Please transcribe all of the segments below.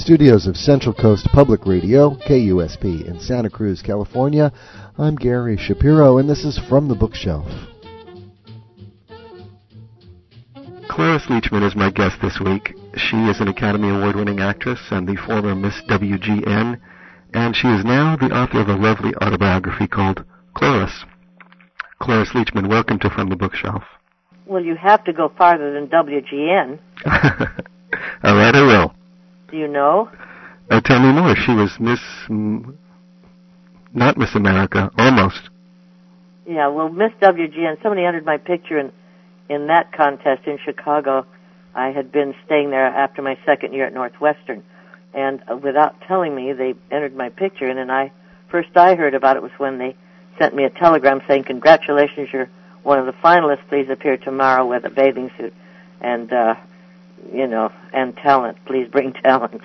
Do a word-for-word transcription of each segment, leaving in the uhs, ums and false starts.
studios of Central Coast Public Radio, K U S P, in Santa Cruz, California, I'm Gary Shapiro, and this is From the Bookshelf. Cloris Leachman is my guest this week. She is an Academy Award-winning actress and the former Miss W G N, and she is now the author of a lovely autobiography called Cloris. Cloris Leachman, welcome to From the Bookshelf. Well, you have to go farther than W G N. All right, I will. Do you know? Uh, tell me more. She was Miss... M- not Miss America, almost. Yeah, well, Miss W G N, somebody entered my picture in, in that contest in Chicago. I had been staying there after my second year at Northwestern. And uh, without telling me, they entered my picture. And then I, first I heard about it was when they sent me a telegram saying, congratulations, you're one of the finalists. Please appear tomorrow with a bathing suit. And, uh, you know, and talent. Please bring talent.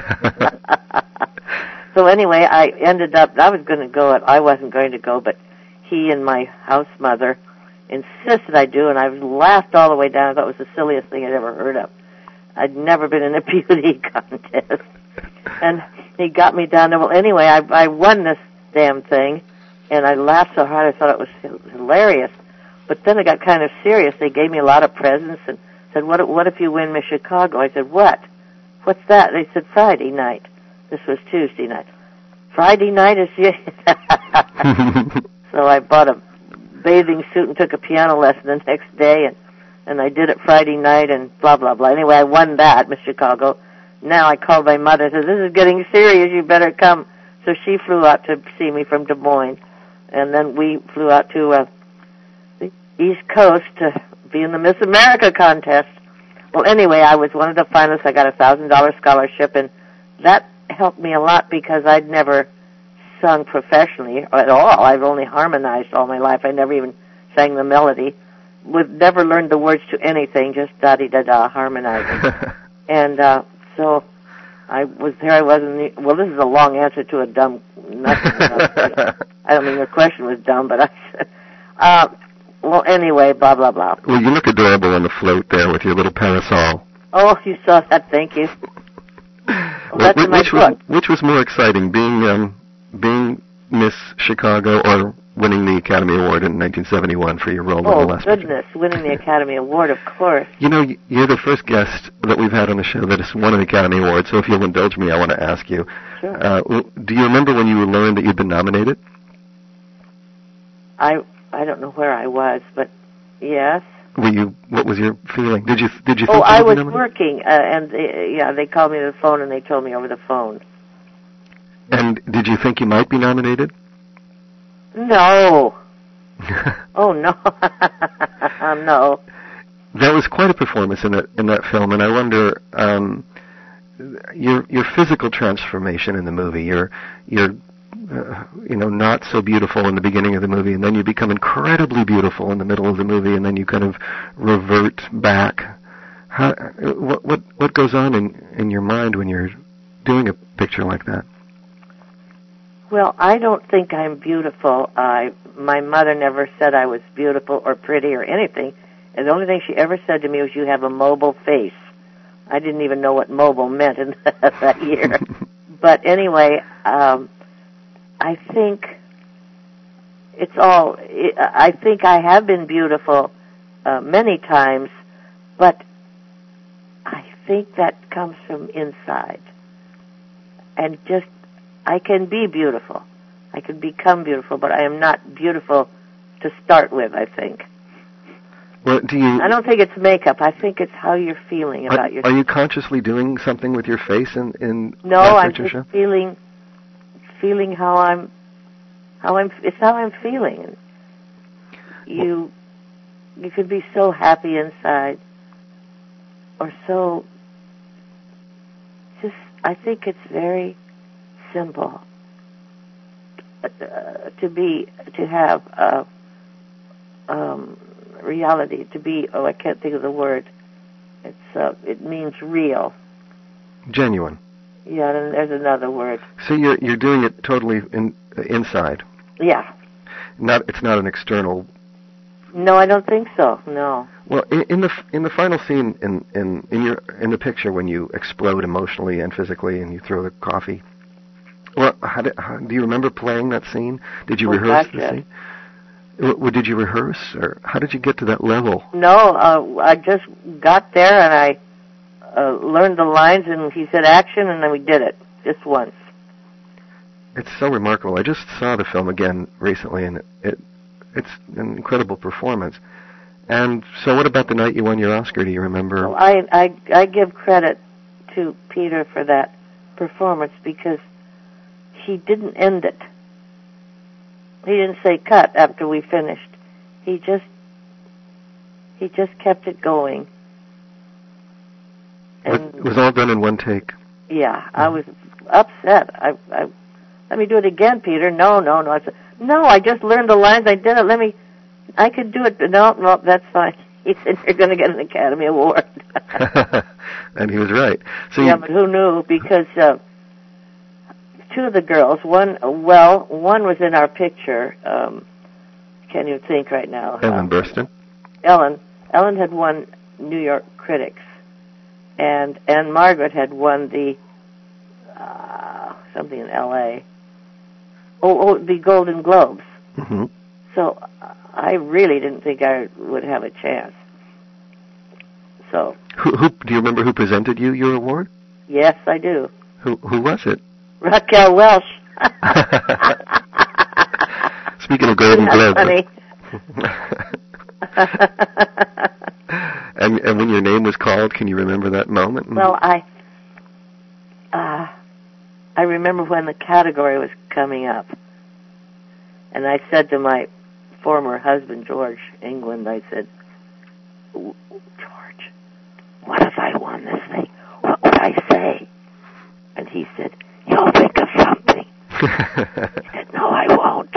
So anyway, I ended up, I was going to go, I wasn't going to go, but he and my house mother insisted I do, and I laughed all the way down. I thought it was the silliest thing I'd ever heard of. I'd never been in a beauty contest. And he got me down there. Well, anyway, I, I won this damn thing, and I laughed so hard I thought it was hilarious. But then it got kind of serious. They gave me a lot of presents and said, what, what if you win Miss Chicago? I said, what? What's that? They said, Friday night. This was Tuesday night. Friday night is... So I bought a bathing suit and took a piano lesson the next day, and, and I did it Friday night and blah, blah, blah. Anyway, I won that, Miss Chicago. Now I called my mother and said, this is getting serious, you better come. So she flew out to see me from Des Moines, and then we flew out to uh, the East Coast to be in the Miss America contest. Well, anyway, I was one of the finalists. I got a one thousand dollars scholarship, and that helped me a lot because I'd never sung professionally at all. I've only harmonized all my life. I never even sang the melody. We've never learned the words to anything, just da-di-da-da, harmonizing. and uh, so I was there. I was in the, well, this is a long answer to a dumb, nothing. I don't mean the question was dumb, but I said, uh, well, anyway, blah, blah, blah. Well, you look adorable on the float there with your little parasol. Oh, you saw that. Thank you. Well, that's which, in my which book. Was, which was more exciting, being um, being Miss Chicago or winning the Academy Award in nineteen seventy-one for your role oh, in the last goodness, picture? winning the Academy Award, of course. You know, you're the first guest that we've had on the show that has won an Academy Award, so if you'll indulge me, I want to ask you. Sure. Uh, do you remember when you learned that you'd been nominated? I I don't know where I was, but yes. Were you? What was your feeling? Did you did you? Oh, think I you was nominated? working, uh, and uh, yeah, they called me to the phone and they told me over the phone. And did you think you might be nominated? No. Oh no, no. There was quite a performance in that in that film, and I wonder um, your your physical transformation in the movie. You're you're uh, you know not so beautiful in the beginning of the movie, and then you become incredibly beautiful in the middle of the movie, and then you kind of revert back. How, what what what goes on in in your mind when you're doing a picture like that? Well, I don't think I'm beautiful. I my mother never said I was beautiful or pretty or anything. And the only thing she ever said to me was, you have a mobile face. I didn't even know what mobile meant in that year. But anyway, um, I think it's all, I think I have been beautiful uh, many times, but I think that comes from inside. And just, I can be beautiful. I can become beautiful, but I am not beautiful to start with, I think. Well, do you? I don't think it's makeup. I think it's how you're feeling about are, yourself. Are you consciously doing something with your face in in? No, that I'm picture just show? feeling, feeling how I'm, how I'm. It's how I'm feeling. You, you could be so happy inside, or so. Just, I think it's very simple uh, to be to have a. Um, reality, to be, oh, I can't think of the word. It's uh, it means real. Genuine. Yeah, and there's another word. So you're you're doing it totally in, uh, inside. Yeah. Not it's not an external No, I don't think so. No. Well, in, in the in the final scene in in in your in the picture when you explode emotionally and physically and you throw the coffee. Well, how did, how, do you remember playing that scene? Did you oh, rehearse gosh, the yes. scene? W- did you rehearse, or how did you get to that level? No, uh, I just got there and I uh, learned the lines, and he said action, and then we did it just once. It's so remarkable. I just saw the film again recently, and it, it it's an incredible performance. And so, what about the night you won your Oscar? Do you remember? Well, I I I give credit to Peter for that performance because he didn't end it. He didn't say cut after we finished. He just he just kept it going. And It was all done in one take. Yeah, mm-hmm. I was upset. I, I let me do it again, Peter. No, no, no. I said, no, I just learned the lines. I did it. Let me. I could do it. No, no, that's fine. He said, you're going to get an Academy Award. And he was right. So yeah, you, but who knew? Because uh, two of the girls, one, well, one was in our picture. Um, can't even think right now. Ellen um, Burstyn. Ellen. Ellen had won New York Critics. And Anne Margaret had won the, uh, something in L A Oh, oh, the Golden Globes. Mm-hmm. So I really didn't think I would have a chance. So. Who, who do you remember who presented you your award? Yes, I do. Who who was it? Raquel Welch. Speaking of Golden Globes. Funny. and and when your name was called, can you remember that moment? Well, I uh, I remember when the category was coming up, and I said to my former husband, George England, I said, George, what if I won this thing? What would I say? And he said, you'll think of something. He said, no, I won't.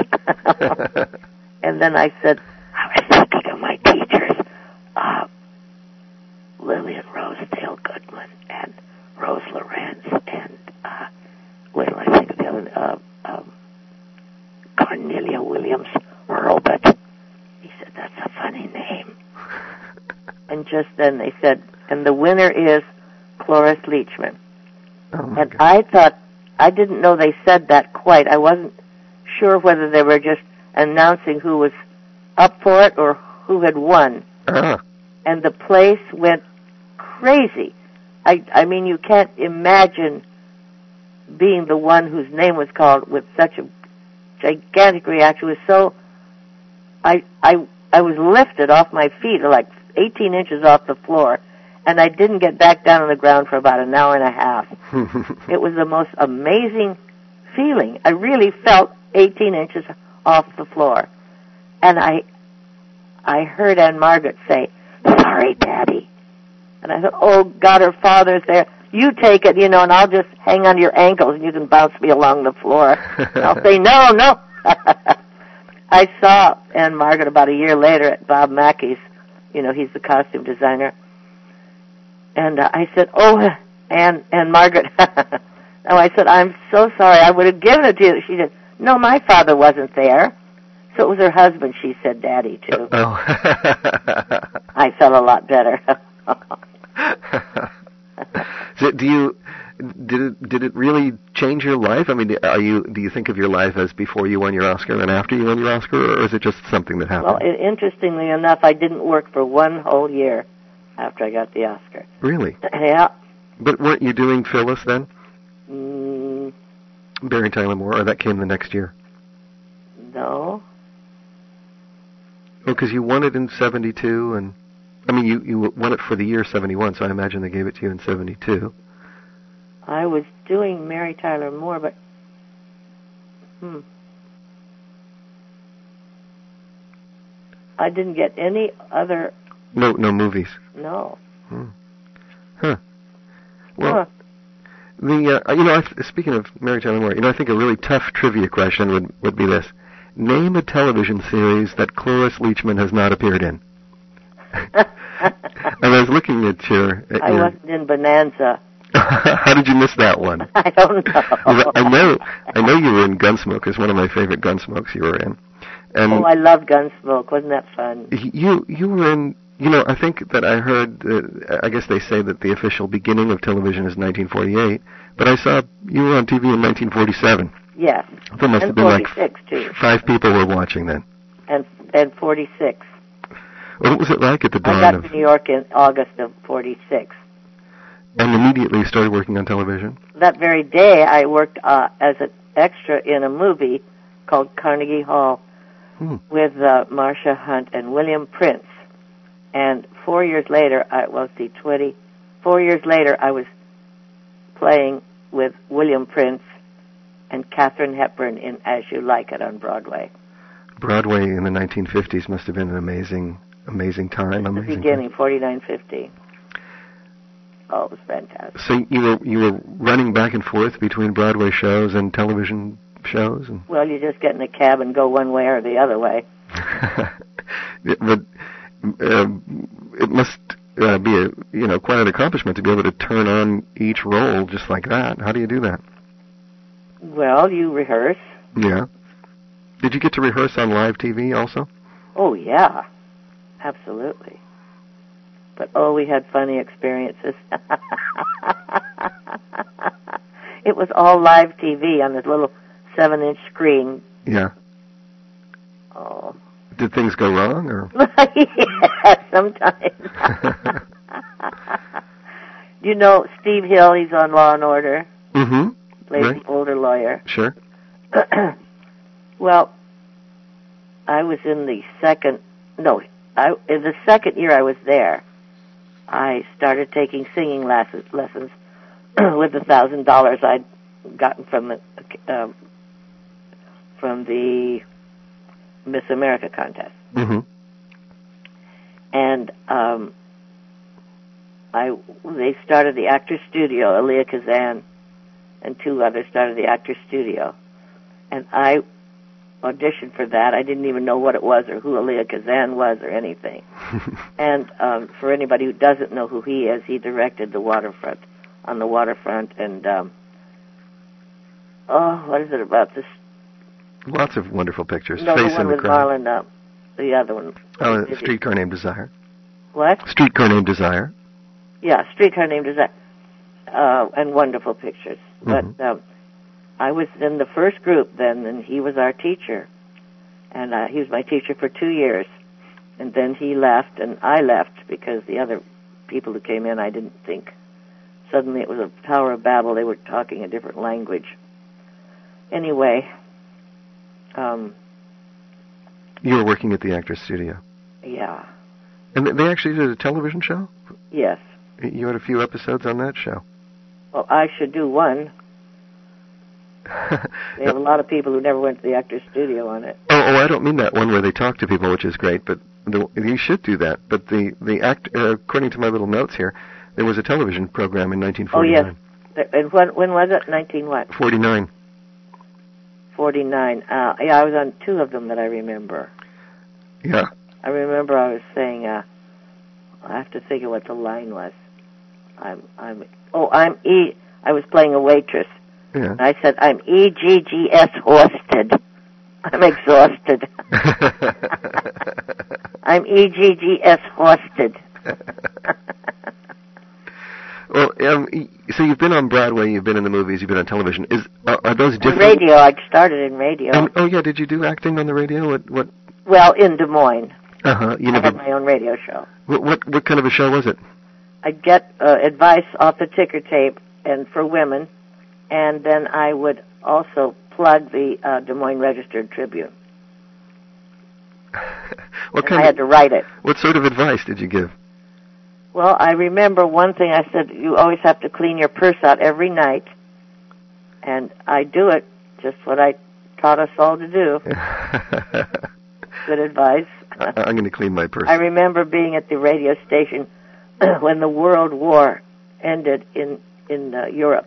And then I said, I was thinking of my teachers, uh, Lillian Rosedale Goodman and Rose Lorenz and, uh, what do I think of the other, uh, um, Cornelia Williams Robert. He said, that's a funny name. And just then they said, and the winner is Cloris Leachman. Oh and God. I thought, I didn't know they said that quite. I wasn't sure whether they were just announcing who was up for it or who had won. Uh-huh. And the place went crazy. I, I mean, you can't imagine being the one whose name was called with such a gigantic reaction. It was so, I, I, I was lifted off my feet, like eighteen inches off the floor, and I didn't get back down on the ground for about an hour and a half. It was the most amazing feeling. I really felt eighteen inches off the floor. And I, I heard Anne Margaret say, sorry, Daddy. And I thought, oh, God, her father's there. You take it, you know, and I'll just hang on your ankles and you can bounce me along the floor. And I'll say, no, no. I saw Anne Margaret about a year later at Bob Mackey's. You know, he's the costume designer. And uh, I said, oh, Anne, Anne Margaret. No, I said, I'm so sorry. I would have given it to you. She said, no, my father wasn't there. So it was her husband, she said, Daddy, too. Oh. I felt a lot better. So do you did it did it really change your life? I mean, are you do you think of your life as before you won your Oscar and after you won your Oscar, or is it just something that happened? Well, it, interestingly enough, I didn't work for one whole year after I got the Oscar. Really? Yeah. But weren't you doing Phyllis then? Mm, Barry Tyler Moore, or that came the next year? no. Well, because you won it in seventy-two, and I mean, you, you won it for the year seventy-one, so I imagine they gave it to you in seventy-two. I was doing Mary Tyler Moore, but hmm. I didn't get any other. No, no movies. No. Hmm. Huh. Well, Huh. the uh, you know, I, speaking of Mary Tyler Moore, you know, I think a really tough trivia question would would be this: name a television series that Cloris Leachman has not appeared in. And I was looking at your. At I your wasn't in Bonanza. How did you miss that one? I don't know. I know, I know you were in Gunsmoke. It's one of my favorite Gunsmokes you were in. And oh, I love Gunsmoke. Wasn't that fun? You you were in. You know, I think that I heard. Uh, I guess they say that the official beginning of television is nineteen forty-eight, but I saw you were on T V in nineteen forty-seven. Yes. There must and have been like too. five people were watching then. And and forty-six. What was it like at the dawn I got of... to New York in August of forty-six. And immediately you started working on television? That very day, I worked uh, as an extra in a movie called Carnegie Hall hmm. with uh, Marcia Hunt and William Prince. And four years later, I well, see, twenty. Four years later, I was playing with William Prince and Katharine Hepburn in As You Like It on Broadway. Broadway in the nineteen fifties must have been an amazing, amazing time. At the beginning, forty-nine fifty. Oh, it was fantastic. So you were you were running back and forth between Broadway shows and television shows? And well, you just get in a cab and go one way or the other way. But uh, it must uh, be a you know quite an accomplishment to be able to turn on each role just like that. How do you do that? Well, you rehearse. Yeah. Did you get to rehearse on live T V also? Oh, yeah. Absolutely. But, oh, we had funny experiences. It was all live T V on this little seven-inch screen. Yeah. Oh. Did things go wrong, or? Yeah, sometimes. You know Steve Hill, he's on Law and Order. Mm-hmm. Plays right. the older lawyer. Sure. Well, I was in the second, no, I, in the second year I was there, I started taking singing lessons, lessons with the thousand dollars I'd gotten from the um, from the Miss America contest. Mm-hmm. And um, I they started the Actors Studio. Elia Kazan and two others started the Actors Studio, and I auditioned for that. I didn't even know what it was or who Elia Kazan was or anything. And um, for anybody who doesn't know who he is, he directed The Waterfront, on the waterfront, and um, oh, what is it about this? Lots of wonderful pictures. No, Face the one in the with crowd. Marlon, uh, the other one. Oh, Streetcar Named Desire. What? Streetcar Named Desire. Yeah, Streetcar Named Desire, uh, and wonderful pictures. Mm-hmm. But um, I was in the first group then, and he was our teacher. And uh, he was my teacher for two years. And then he left, and I left because the other people who came in, I didn't think. Suddenly it was a Tower of Babel. They were talking a different language. Anyway. Um, you were working at the Actors Studio. Yeah. And they actually did a television show? Yes. You had a few episodes on that show. Well, I should do one. They have a lot of people who never went to the Actors Studio on it. Oh, oh, I don't mean that one where they talk to people, which is great, but the, you should do that. But the, the act, uh, according to my little notes here, there was a television program in nineteen forty-nine. Oh, yes. And when, when was it? nineteen what? forty-nine. forty-nine. Uh, yeah, I was on two of them that I remember. Yeah. I remember I was saying, uh, I have to think of what the line was. I'm, I'm, oh, I'm E, I was playing a waitress. Yeah. I said, I'm E G G S horsted. I'm exhausted. I'm E G G S horsted. Well, um, so you've been on Broadway, you've been in the movies, you've been on television. Is are, are those different? In radio, I started in radio. Um, oh yeah, did you do acting on the radio? What? What? Well, in Des Moines. Uh huh. You I never. had my own radio show. What? What, what kind of a show was it? I'd get uh, advice off the ticker tape, and for women, and then I would also plug the uh, Des Moines Registered Tribune. What and kind I had of, to write it. What sort of advice did you give? Well, I remember one thing I said, you always have to clean your purse out every night. And I do it, just what I taught us all to do. Good advice. I, I'm going to clean my purse. I remember being at the radio station when the World War ended in, in uh, Europe.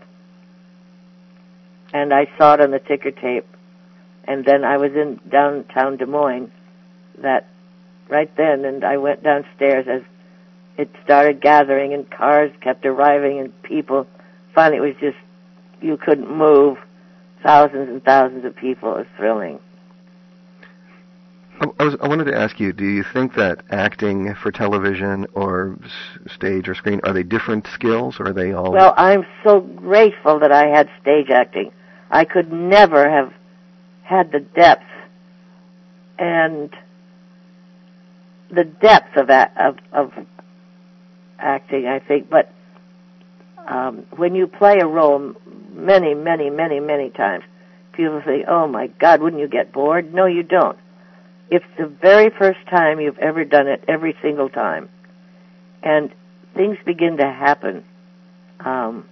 And I saw it on the ticker tape. And then I was in downtown Des Moines that right then, and I went downstairs as it started gathering, and cars kept arriving, and people. Finally, it was just, you couldn't move. Thousands and thousands of people. It was thrilling. I was I wanted to ask you, do you think that acting for television or s- stage or screen, are they different skills, or are they all... Well, I'm so grateful that I had stage acting. I could never have had the depth and the depth of a, of, of acting, I think. But um, when you play a role many, many, many, many times, people say, oh, my God, wouldn't you get bored? No, you don't. It's the very first time you've ever done it, every single time. And things begin to happen. Um,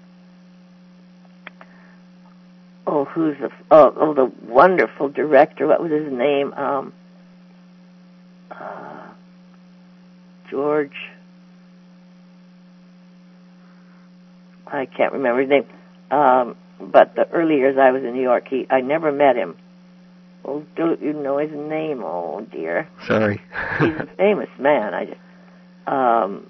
oh, who's the, oh, oh, the wonderful director, what was his name? Um, uh, George, I can't remember his name. Um, but the early years I was in New York, he, I never met him. Oh, don't you know his name? Oh, dear. Sorry. He's a famous man. I just, um,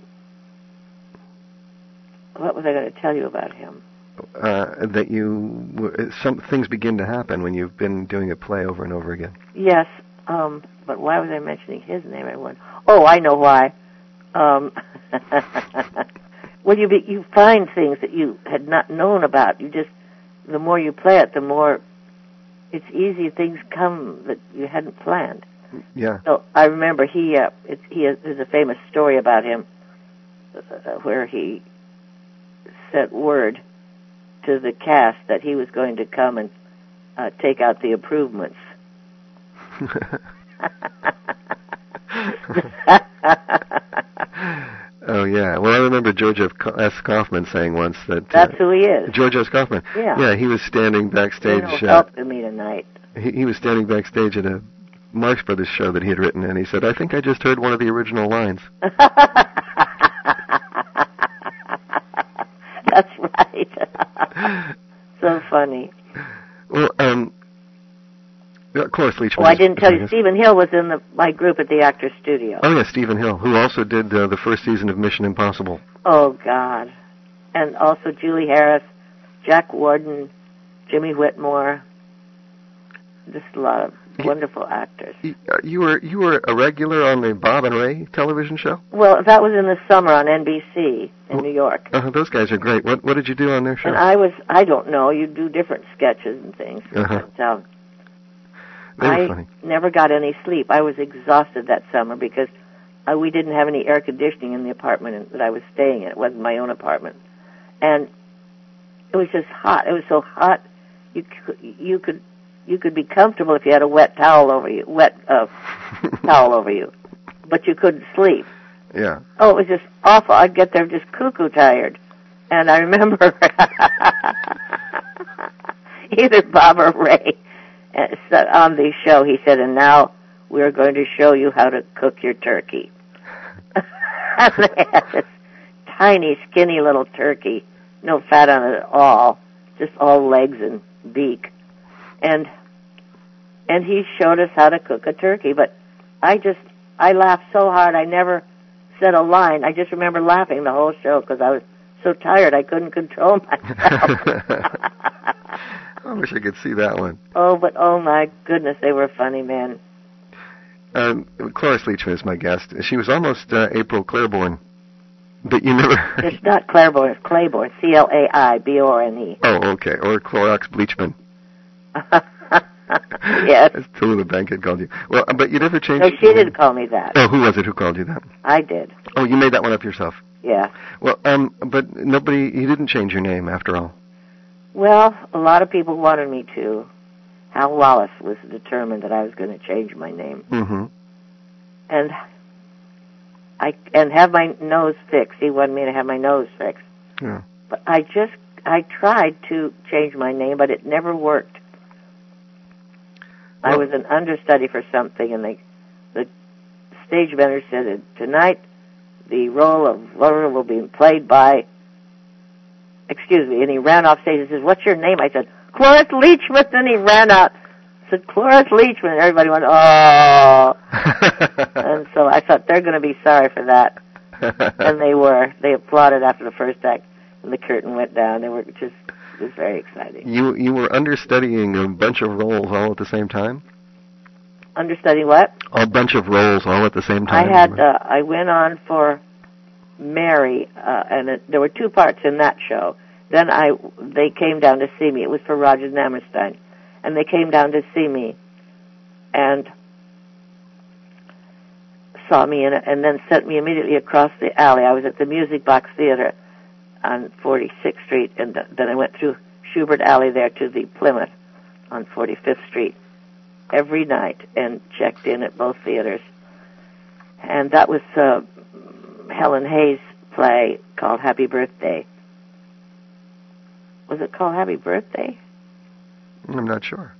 what was I going to tell you about him? Uh, that you, some things begin to happen when you've been doing a play over and over again. Yes, um, but why was I mentioning his name? I went, oh, I know why. Um, well, you be, you find things that you had not known about. You just, the more you play it, the more it's easy things come that you hadn't planned. Yeah. So I remember he, uh, it's, he has, there's a famous story about him uh, where he sent word to the cast that he was going to come and uh, take out the improvements. Oh, yeah. Well, I remember George F. Kaufman saying once that... That's uh, who he is. George S. Kaufman. Yeah. Yeah, he was standing backstage... No uh, help to me tonight. He, he was standing backstage at a Marx Brothers show that he had written, and he said, I think I just heard one of the original lines. That's right. So funny. Well, um... Cloris Leachman. Oh, I didn't tell you, Stephen Hill was in the, my group at the Actors Studio. Oh, yeah, Stephen Hill, who also did uh, the first season of Mission Impossible. Oh, God. And also Julie Harris, Jack Warden, Jimmy Whitmore. Just a lot of wonderful actors. You, uh, you were you were a regular on the Bob and Ray television show? Well, that was in the summer on N B C in well, New York. Uh, those guys are great. What what did you do on their show? And I was, I don't know, you do different sketches and things. Uh-huh. But, um, They were I funny. never got any sleep. I was exhausted that summer because uh, we didn't have any air conditioning in the apartment that I was staying in. It wasn't my own apartment. And it was just hot. It was so hot you could, you could you could be comfortable if you had a wet towel over you, wet uh, towel over you, but you couldn't sleep. Yeah. Oh, it was just awful. I'd get there just cuckoo tired. And I remember either Bob or Ray uh, on the show, he said, and now we're going to show you how to cook your turkey. And they had this tiny, skinny little turkey, no fat on it at all, just all legs and beak. And and he showed us how to cook a turkey. But I just, I laughed so hard, I never said a line. I just remember laughing the whole show because I was so tired I couldn't control myself. I wish I could see that one. Oh, but oh my goodness, they were funny men. Um, Cloris Leachman is my guest. She was almost uh, April Claiborne, but you never... It's not Claiborne, it's Claiborne, C L A I B O R N E. Oh, okay, or Clorox Bleachman. Yes. As Tallulah Bankhead called you. Well, but you never changed... No, she didn't call me that. Oh, who was it who called you that? I did. Oh, you made that one up yourself. Yeah. Well, um, but nobody... You didn't change your name, after all. Well, a lot of people wanted me to. Hal Wallace was determined that I was going to change my name. Mm-hmm. And I and have my nose fixed. He wanted me to have my nose fixed. Yeah. But I just, I tried to change my name, but it never worked. Well, I was an understudy for something, and they, the stage manager said, tonight the role of Laura will be played by, excuse me, and he ran off stage and says, what's your name? I said, Cloris Leachman, and he ran out. I said, Cloris Leachman, and everybody went, oh. And so I thought, they're going to be sorry for that. And they were. They applauded after the first act, and the curtain went down. They were just, it was very exciting. You you were understudying a bunch of roles all at the same time? Understudy what? A bunch of roles all at the same time. I had. Uh, I went on for Mary, uh, and it, there were two parts in that show. Then I, they came down to see me. It was for Roger Hammerstein, and they came down to see me, and saw me in it, and then sent me immediately across the alley. I was at the Music Box Theater on forty-sixth Street, and th- then I went through Schubert Alley there to the Plymouth on forty-fifth Street every night and checked in at both theaters. And that was uh, Helen Hayes' play called Happy Birthday. Was it called Happy Birthday? I'm not sure.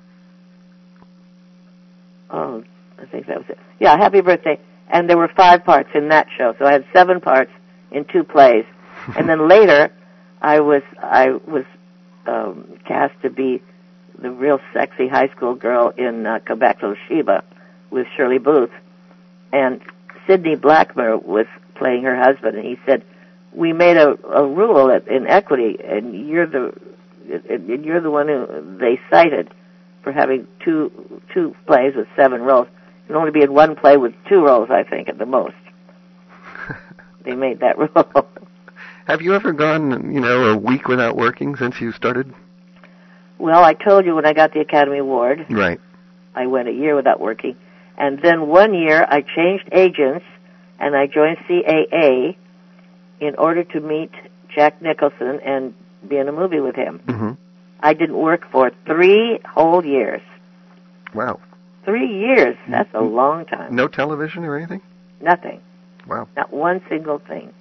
Oh, I think that was it. Yeah, Happy Birthday. And there were five parts in that show, so I had seven parts in two plays. And then later, I was I was um, cast to be the real sexy high school girl in uh, Come Back Little Sheba with Shirley Booth. And Sidney Blackmer was playing her husband, and he said, "We made a, a rule at, in Equity, and you're the and you're the one who they cited for having two two plays with seven roles. You can only be in one play with two roles, I think, at the most." They made that rule. Have you ever gone, you know, a week without working since you started? Well, I told you when I got the Academy Award. Right. I went a year without working. And then one year I changed agents and I joined C A A in order to meet Jack Nicholson and be in a movie with him. Mm-hmm. I didn't work for three whole years. Wow. Three years. That's a long time. No television or anything? Nothing. Wow. Not one single thing.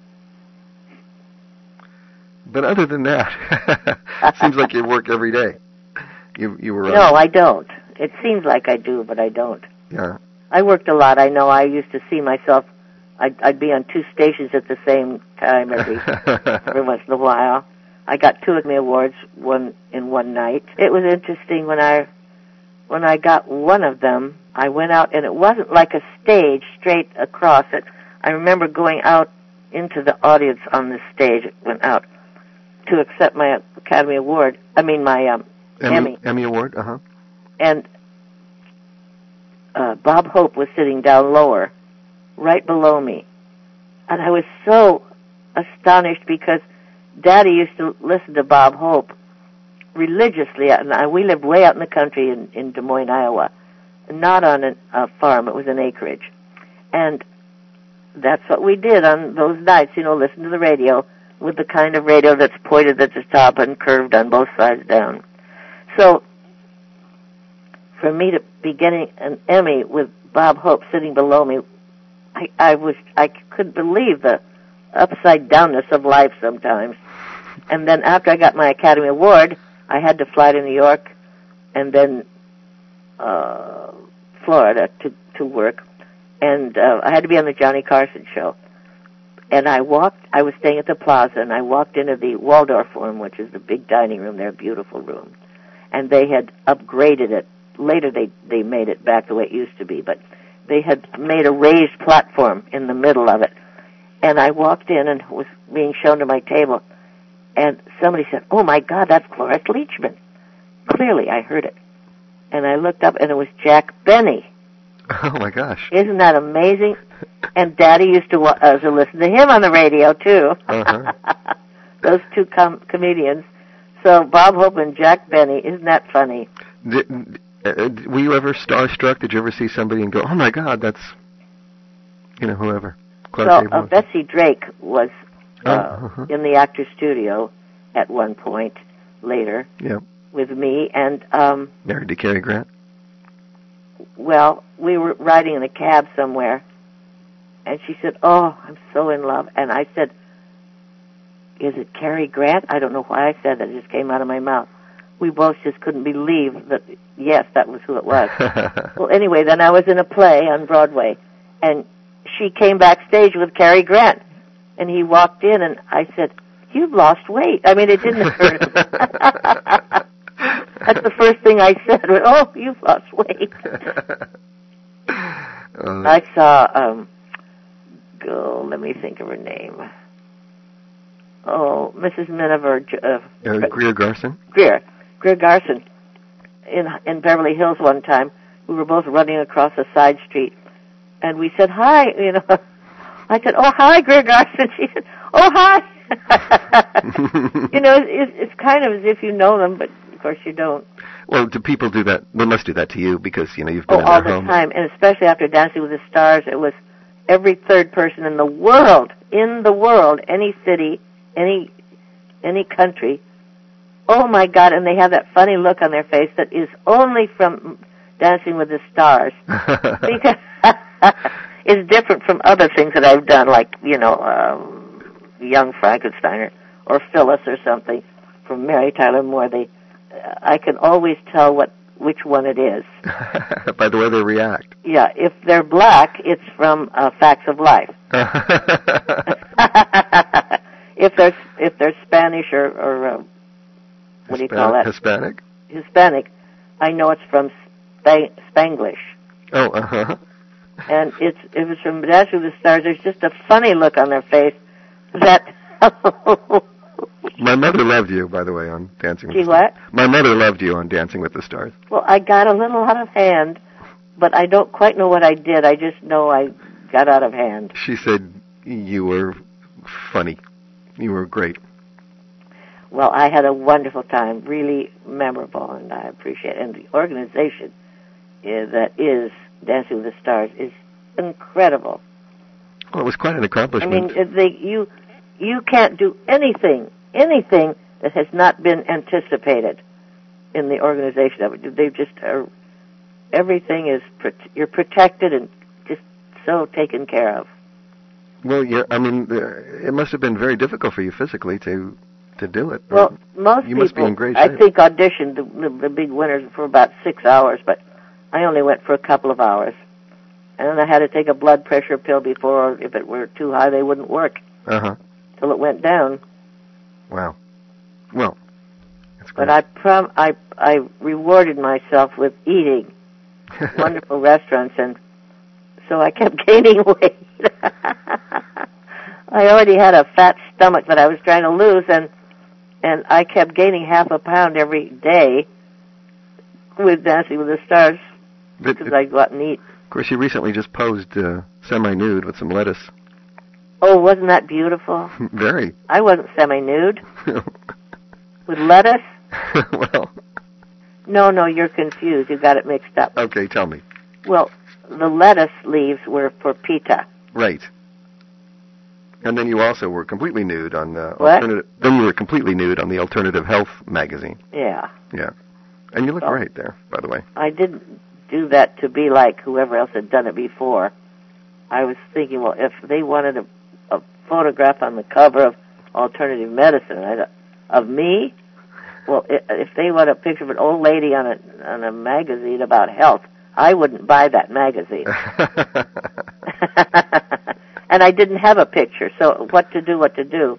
But other than that, it seems like you work every day. You you were. No, I don't. It seems like I do, but I don't. Yeah. I worked a lot. I know. I used to see myself. I'd, I'd be on two stations at the same time every every once in a while. I got two Academy Awards one in one night. It was interesting when I when I got one of them. I went out, and it wasn't like a stage straight across it. I remember going out into the audience on the stage. It went out to accept my Academy Award. I mean, my um, Emmy, Emmy. Emmy Award, uh-huh. And uh, Bob Hope was sitting down lower, right below me. And I was so astonished because Daddy used to listen to Bob Hope religiously. And I, we lived way out in the country in, in Des Moines, Iowa, not on a, a farm. It was an acreage. And that's what we did on those nights, you know, listen to the radio with the kind of radio that's pointed at the top and curved on both sides down. So for me to be getting an Emmy with Bob Hope sitting below me, I, I was I couldn't believe the upside downness of life sometimes. And then after I got my Academy Award, I had to fly to New York and then uh, Florida to to work, and uh, I had to be on the Johnny Carson show. And I walked, I was staying at the Plaza, and I walked into the Waldorf room, which is the big dining room there, beautiful room. And they had upgraded it. Later they, they made it back the way it used to be, but they had made a raised platform in the middle of it. And I walked in and was being shown to my table, and somebody said, "Oh my God, that's Cloris Leachman." Clearly, I heard it. And I looked up, and it was Jack Benny. Oh my gosh! Isn't that amazing? And Daddy used to uh, to listen to him on the radio too. Uh-huh. Those two com- comedians. So Bob Hope and Jack Benny. Isn't that funny? Did, uh, were you ever starstruck? Did you ever see somebody and go, "Oh my God, that's," you know, whoever? Clark so uh, Betsy Drake was uh, oh, uh-huh. in the actor's studio at one point later. Yeah. With me and um, married to Cary Grant. Well, we were riding in a cab somewhere, and she said, "Oh, I'm so in love." And I said, "Is it Cary Grant?" I don't know why I said that. It just came out of my mouth. We both just couldn't believe that, yes, that was who it was. Well, anyway, then I was in a play on Broadway, and she came backstage with Cary Grant, and he walked in, and I said, "You've lost weight." I mean, it didn't hurt. That's the first thing I said. "Oh, you've lost weight." uh, I saw, um, go, let me think of her name. Oh, Missus Miniver. Uh, uh, Greer Garson? Greer. Greer Garson in in Beverly Hills one time, We were both running across a side street, and we said hi. You know, I said, "Oh, hi, Greer Garson." She said, "Oh, hi." You know, it's, it's kind of as if you know them, but of course you don't. Well, do people do that? They must do that to you because, you know, you've been oh, in their all the home. time, and especially after Dancing with the Stars, it was every third person in the world, in the world, any city, any any country. Oh, my God, and they have that funny look on their face that is only from Dancing with the Stars. Because it's different from other things that I've done, like, you know, um, Young Frankenstein or, or Phyllis or something from Mary Tyler Moore. They, uh, I can always tell what which one it is. By the way they react. Yeah, if they're black, it's from uh, Facts of Life. if they're if they're Spanish or, or uh, what do you call that? Hispanic? Hispanic, I know it's from Sp- Spanglish. Oh, uh-huh. And it's if it's from Dancing with the Stars, there's just a funny look on their face that... My mother loved you, by the way, on Dancing with Gee, the Stars. what? My mother loved you on Dancing with the Stars. Well, I got a little out of hand, but I don't quite know what I did. I just know I got out of hand. She said you were funny. You were great. Well, I had a wonderful time, really memorable, and I appreciate it. And the organization uh, that is Dancing with the Stars is incredible. Well, it was quite an accomplishment. I mean, they, you you can't do anything, anything that has not been anticipated in the organization of it. They just are, everything is, you're protected and just so taken care of. Well, yeah, I mean, uh, it must have been very difficult for you physically to to do it. Well, most you people, must be in great shape. I think, auditioned the, the, the big winners for about six hours, but I only went for a couple of hours. And then I had to take a blood pressure pill before, if it were too high, they wouldn't work. Uh-huh. Till it went down. Wow. Well, that's great. But I prom- I I rewarded myself with eating wonderful restaurants, and so I kept gaining weight. I already had a fat stomach that I was trying to lose, and and I kept gaining half a pound every day with Dancing with the Stars because I go out and eat. Of course, you recently just posed uh, semi-nude with some lettuce. Oh, wasn't that beautiful? Very. I wasn't semi-nude. With lettuce? Well. No, no, you're confused. You got it mixed up. Okay, tell me. Well, the lettuce leaves were for pita. Right. And then you also were completely nude on the what? alternative. Then you were completely nude on the Alternative Health magazine. Yeah. Yeah. And you look well, great there, by the way. I didn't do that to be like whoever else had done it before. I was thinking, well, if they wanted a, a photograph on the cover of Alternative Medicine I, of me, well, if they want a picture of an old lady on a on a magazine about health, I wouldn't buy that magazine. And I didn't have a picture, so what to do, what to do.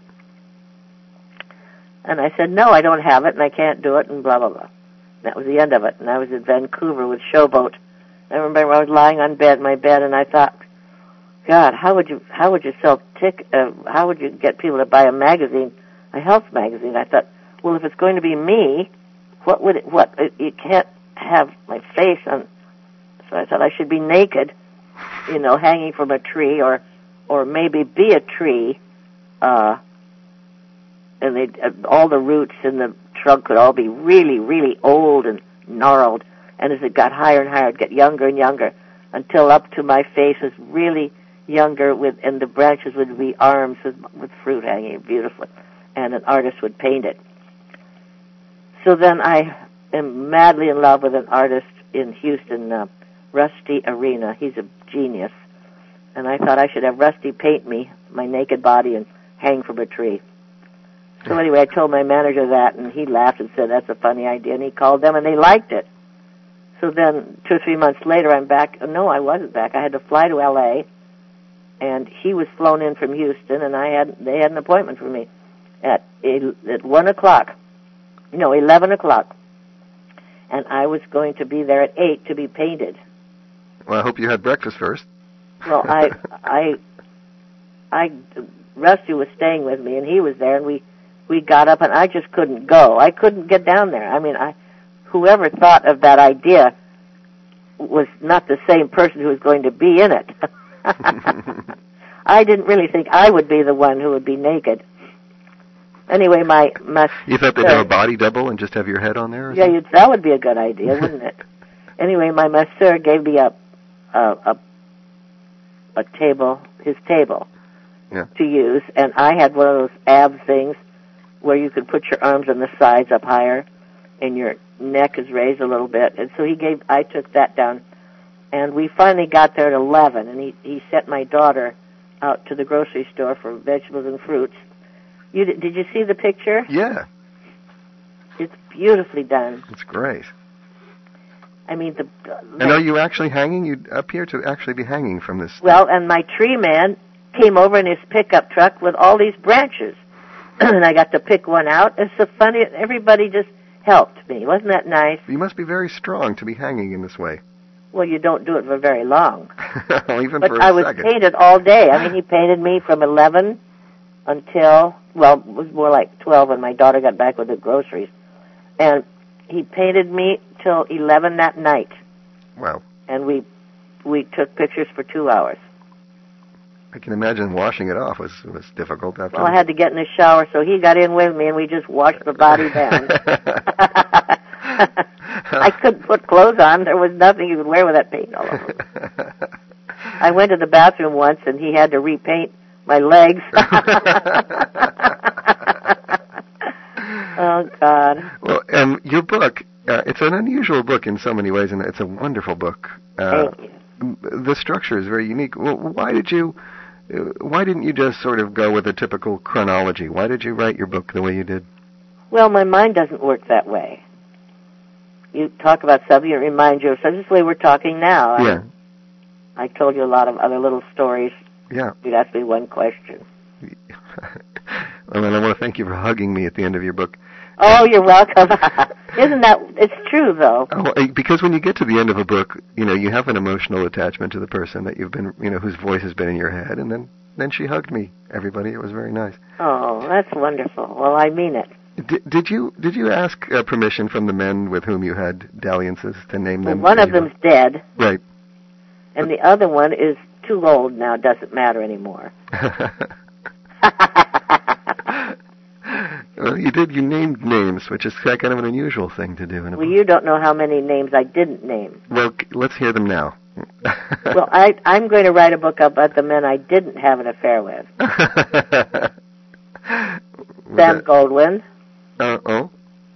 And I said, no, I don't have it, and I can't do it, and blah, blah, blah. That was the end of it. And I was in Vancouver with Showboat. I remember I was lying on bed, my bed, and I thought, God, how would you how would you sell tick? Uh, how would you get people to buy a magazine, a health magazine? I thought, well, if it's going to be me, what would it? What it, you can't have my face on. So I thought I should be naked, you know, hanging from a tree, or or maybe be a tree, uh, and they uh, all the roots in the trunk could all be really, really old and gnarled. And as it got higher and higher, it'd get younger and younger until up to my face was really younger, with and the branches would be arms with, with fruit hanging beautifully, and an artist would paint it. So then I am madly in love with an artist in Houston, uh, Rusty Arena. He's a genius. And I thought I should have Rusty paint me, my naked body, and hang from a tree. So anyway, I told my manager that, and he laughed and said, that's a funny idea, and he called them, and they liked it. So then, two or three months later, I'm back. No, I wasn't back. I had to fly to L A, and he was flown in from Houston, and I had they had an appointment for me at at one o'clock. No, eleven o'clock. And I was going to be there at eight to be painted. Well, I hope you had breakfast first. Well, I, I, I, Rusty was staying with me, and he was there, and we, we got up, and I just couldn't go. I couldn't get down there. I mean, I, whoever thought of that idea, was not the same person who was going to be in it. I didn't really think I would be the one who would be naked. Anyway, my my. You thought they'd have a body double and just have your head on there? Or yeah, you'd, that would be a good idea, wouldn't it? Anyway, my masseur gave me a a a, a table, his table, yeah. to use, and I had one of those ab things where you could put your arms on the sides up higher, and your neck is raised a little bit. And so he gave. I took that down, and we finally got there at eleven, and he he sent my daughter out to the grocery store for vegetables and fruits. You did, did you see the picture? Yeah. It's beautifully done. It's great. I mean, the... the and are you actually hanging? You appear to actually be hanging from this... Well, and my tree man came over in his pickup truck with all these branches. And I got to pick one out. It's so funny. Everybody just helped me. Wasn't that nice? You must be very strong to be hanging in this way. Well, you don't do it for very long. Even but for a I was second. painted all day. I mean, he painted me from eleven until, well, it was more like twelve when my daughter got back with the groceries. And he painted me till eleven that night. Wow. And we we took pictures for two hours. I can imagine washing it off was, was difficult after Well, I had to get in the shower, so he got in with me, and we just washed the body down. I couldn't put clothes on. There was nothing you could wear with that paint all over. I went to the bathroom once, and he had to repaint my legs. Oh, God. Well, um, your book, uh, it's an unusual book in so many ways, and it's a wonderful book. Uh, Thank you. The structure is very unique. Well, why did you... Uh, why didn't you just sort of go with a typical chronology? Why did you write your book the way you did? Well, my mind doesn't work that way. You talk about something, it reminds you of something. This is the way we're talking now. Yeah. I, I told you a lot of other little stories. Yeah. You'd ask me one question. Well, and I want to thank you for hugging me at the end of your book. Oh, you're welcome. Isn't that... It's true, though. Oh, because when you get to the end of a book, you know, you have an emotional attachment to the person that you've been, you know, whose voice has been in your head, and then, then she hugged me, everybody. It was very nice. Oh, that's wonderful. Well, I mean it. Did, did you did you ask uh, permission from the men with whom you had dalliances to name Well, them? one of them's dead. Right. And the other one is too old now, doesn't matter anymore. Well, you did. You named names, which is kind of an unusual thing to do. In a Well, book. you don't know how many names I didn't name. Well, c- let's hear them now. Well, I, I'm going to write a book about the men I didn't have an affair with. Sam Goldwyn. Uh-oh.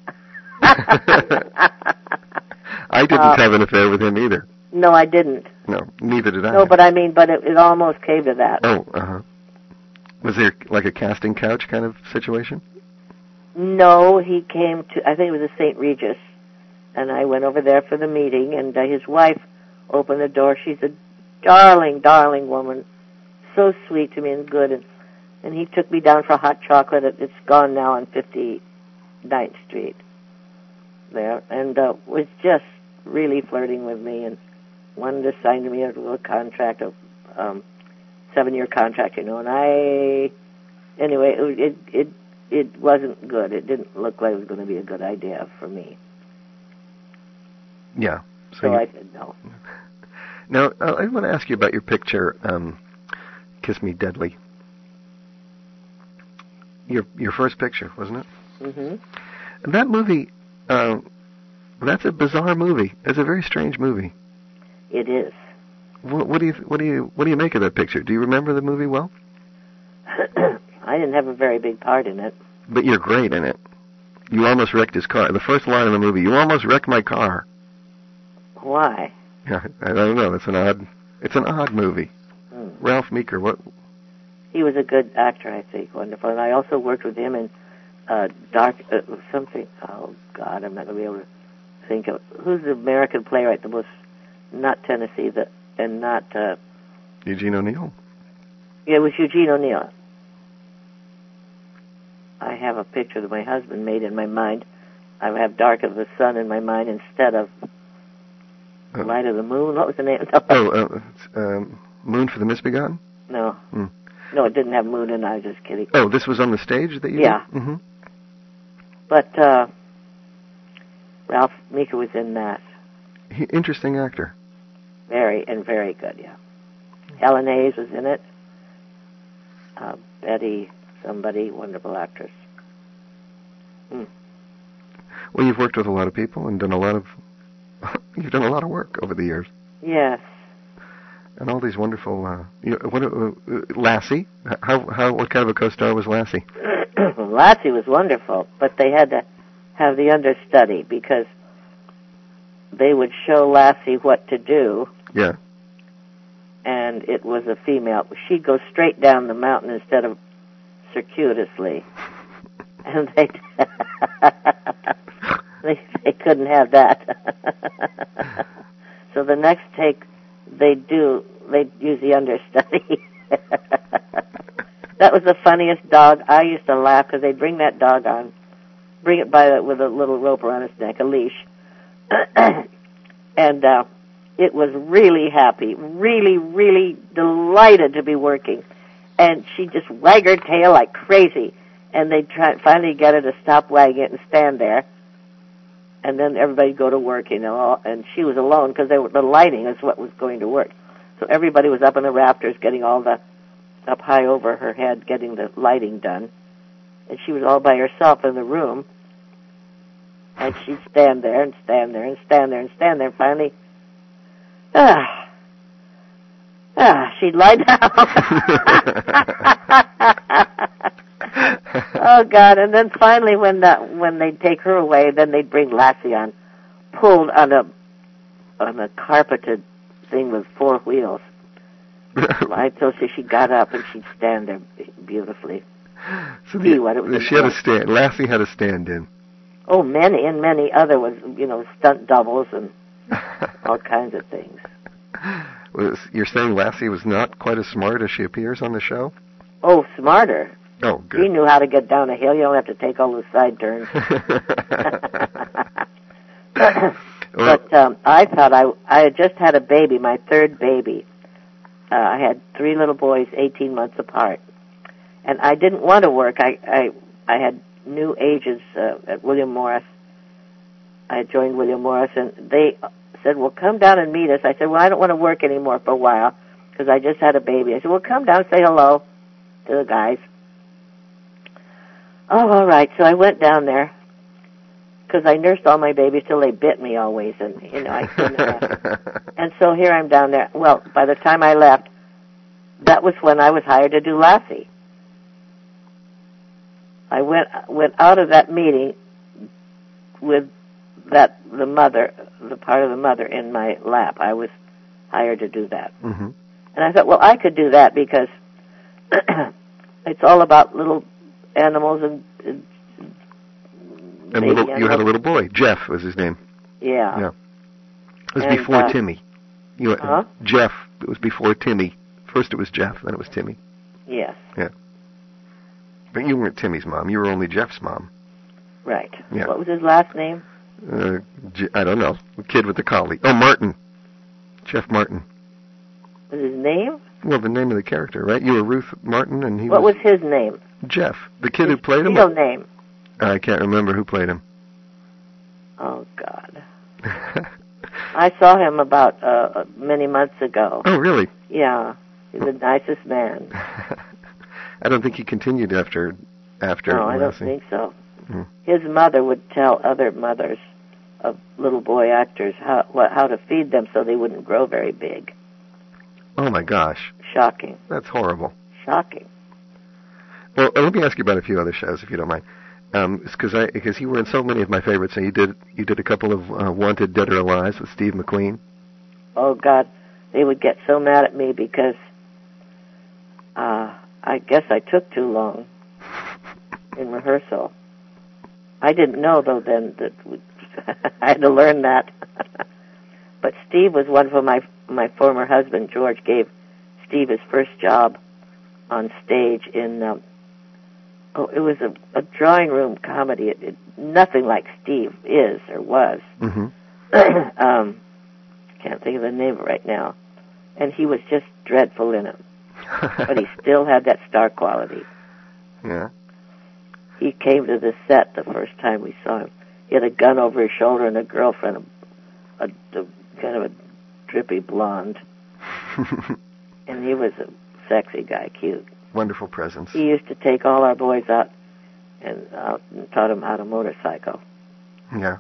I didn't Uh, have an affair with him either. No, I didn't. No, neither did I. No, but I mean, but it, it almost came to that. Oh, uh-huh. Was there like a casting couch kind of situation? No, he came to, I think it was the Saint Regis, and I went over there for the meeting, and uh, his wife opened the door. She's a darling, darling woman, so sweet to me and good, and, and he took me down for hot chocolate. It, it's gone now on fifty-ninth Street there, and uh, was just really flirting with me, and wanted to sign me a little contract, a um, seven-year contract, you know, and I, anyway, it, it, it It wasn't good. It didn't look like it was going to be a good idea for me. Yeah. So, So, you, I said no. now, uh, I want to ask you about your picture, um, Kiss Me Deadly. Your your first picture, wasn't it? Mm-hmm. And that movie, uh, that's a bizarre movie. It's a very strange movie. It is. What, what do you what do you what do you make of that picture? Do you remember the movie well? I didn't have a very big part in it. But you're great in it. You almost wrecked his car. The first line of the movie, you almost wrecked my car. Why? Yeah, I don't know. It's an odd. It's an odd movie. Mm. Ralph Meeker. What? He was a good actor, I think. Wonderful. And I also worked with him in uh, Dark uh, something. Oh God, I'm not going to be able to think of who's the American playwright. The most not Tennessee, the and not uh, Eugene O'Neill. yeah, it was Eugene O'Neill. I have a picture that my husband made in my mind. I have Dark of the Sun in my mind instead of Uh, Light of the Moon. What was the name? No, oh, uh, it's, um, Moon for the Misbegotten? no. Hmm. no, it didn't have moon in it. I was just kidding. Oh, this was on the stage that you Yeah. did? Mm-hmm. But uh, Ralph Meeker was in that. He, interesting actor. Very, and very good, yeah. Helen Hayes was in it. Uh, Betty, somebody, wonderful actress. Hmm. Well, you've worked with a lot of people and done a lot of, you've done a lot of work over the years. Yes. And all these wonderful, uh, you know, what, uh, Lassie, how, how, what kind of a co-star was Lassie? Lassie was wonderful, but they had to have the understudy because they would show Lassie what to do. Yeah. And it was a female. She'd go straight down the mountain instead of circuitously. And they, they they couldn't have that. So the next take, they do they use the understudy. That was the funniest dog. I used to laugh because they'd bring that dog on, bring it by with a little rope around its neck, a leash, and uh, it was really happy, really, really delighted to be working. And she just wagged her tail like crazy. And they'd try, finally get her to stop wagging it and stand there. And then everybody'd go to work, you know, and she was alone because they were, the lighting is what was going to work. So everybody was up in the rafters getting all the, up high over her head, getting the lighting done. And she was all by herself in the room. And she'd stand there and stand there and stand there and stand there. And finally, ah, ah, she'd lie down. Oh God! And then finally, when the, when they'd take her away, then they'd bring Lassie on, pulled on a on a carpeted thing with four wheels. Right, so she got up and she'd stand there beautifully. So the, what it was she had a stand. Lassie had a stand-in. Oh, many and many other was, you know, stunt doubles and all kinds of things. Was, you're saying Lassie was not quite as smart as she appears on the show? Oh, smarter. Oh, good. He knew how to get down a hill. You don't have to take all those side turns. But um, I thought I I had just had a baby, my third baby. Uh, I had three little boys, eighteen months apart, and I didn't want to work. I I I had new agents uh, at William Morris. I joined William Morris, and they said, "Well, come down and meet us." I said, "Well, I don't want to work anymore for a while because I just had a baby." I said, "Well, come down, say hello to the guys." Oh, all right. So I went down there because I nursed all my babies till they bit me always, and you know I couldn't. Have. And so here I'm down there. Well, by the time I left, that was when I was hired to do Lassie. I went went out of that meeting with that the mother, the part of the mother in my lap. I was hired to do that, mm-hmm. And I thought, well, I could do that because it's all about little animals and. and And little, you had a little boy. Jeff was his name. Yeah. Yeah. It was and, before uh, Timmy. You, huh? Jeff. It was before Timmy. First it was Jeff, then it was Timmy. Yes. Yeah. But you weren't Timmy's mom. You were only Jeff's mom. Right. Yeah. What was his last name? Uh, J- I don't know. The kid with the collie. Oh, Martin. Jeff Martin. Was his name? Well, the name of the character, right? You were Ruth Martin, and he what was... What was his name? Jeff. The kid his who played him? His real name. I can't remember who played him. Oh, God. I saw him about uh, many months ago. Oh, really? Yeah. He's the nicest man. I don't think he continued after after. No, I don't Lassie. think so. Hmm. His mother would tell other mothers of little boy actors how what, how to feed them so they wouldn't grow very big. Oh, my gosh. Shocking. That's horrible. Shocking. Well, let me ask you about a few other shows, if you don't mind. Um, because I because you were in so many of my favorites, and you did you did a couple of uh, Wanted Dead or Alive with Steve McQueen. Oh God, they would get so mad at me because uh, I guess I took too long in rehearsal. I didn't know though then that we, I had to learn that. But Steve was wonderful. My my former husband George gave Steve his first job on stage in. Um, Oh, it was a, a drawing room comedy. It, it, nothing like Steve is or was. Mm-hmm. um, can't think of the name right now. And he was just dreadful in it. But he still had that star quality. Yeah. He came to the set the first time we saw him. He had a gun over his shoulder and a girlfriend, a, a, a kind of a drippy blonde. And he was a sexy guy, cute. Wonderful presence. He used to take all our boys out and out and taught them how to motorcycle. Yeah.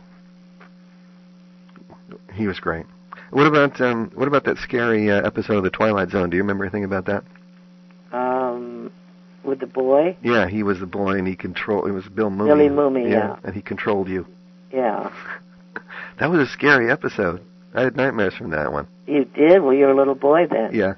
He was great. What about um, what about that scary uh, episode of The Twilight Zone? Do you remember anything about that? Um, with the boy? Yeah, he was the boy, and he controlled. It was Bill Mumy. Billy Mumy, yeah. yeah. And he controlled you. Yeah. That was a scary episode. I had nightmares from that one. You did? Well, you were a little boy then. Yeah.